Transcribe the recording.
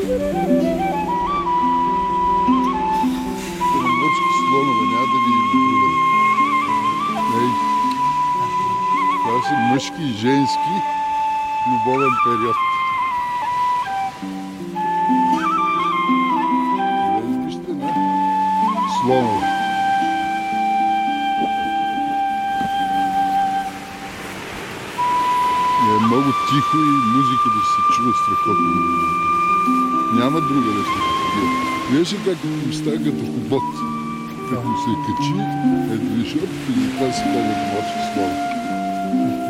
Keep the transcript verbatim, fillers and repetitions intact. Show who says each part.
Speaker 1: Морски слонове, няма да видим друга. Ей, това са мъжки и женски любовен период. Вижте на слонове. Е много тихо и музика да се чува страхотно. Няма друга да се чува. Виж ли как му става като хобот? Като се качи, ето виж, и затова се казва морски слон.